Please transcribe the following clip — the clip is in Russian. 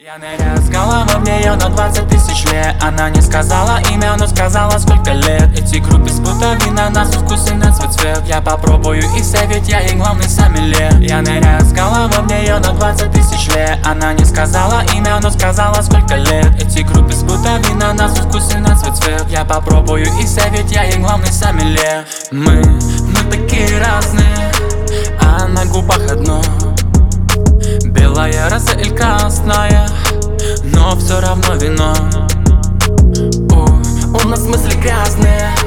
Я ныряю с головой в нее на 20 тысяч лет. Она не сказала имя, но сказала сколько лет. Эти группы спутали на нас вкус и на свой цвет. Я попробую и все, ведь я ей главный сомелье. Я ныряю с головой в нее на 20 тысяч лет. Она не сказала имя, но сказала сколько лет. Эти группы спутали на нас вкус и на свой цвет. Я попробую и все, ведь я ей главный сомелье. Мы такие разные, а на губах одно. Белая роса или красная, но все равно вино. У нас мысли грязные,